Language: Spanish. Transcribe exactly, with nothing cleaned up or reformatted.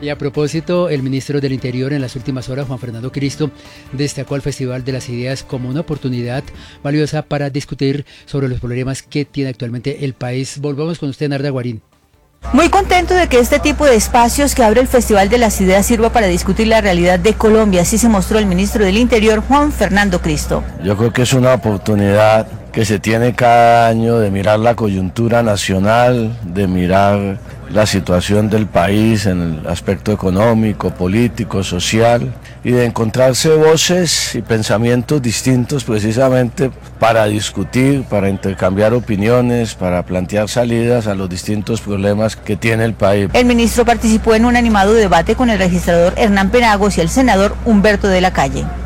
Y a propósito, el ministro del Interior en las últimas horas, Juan Fernando Cristo, destacó el Festival de las Ideas como una oportunidad valiosa para discutir sobre los problemas que tiene actualmente el país. Volvamos con usted, Narda Guarín. Muy contento de que este tipo de espacios que abre el Festival de las Ideas sirva para discutir la realidad de Colombia, así se mostró el ministro del Interior, Juan Fernando Cristo. Yo creo que es una oportunidad que se tiene cada año de mirar la coyuntura nacional, de mirar la situación del país en el aspecto económico, político, social, y de encontrarse voces y pensamientos distintos precisamente para discutir, para intercambiar opiniones, para plantear salidas a los distintos problemas que tiene el país. El ministro participó en un animado debate con el registrador Hernán Penagos y el senador Humberto de la Calle.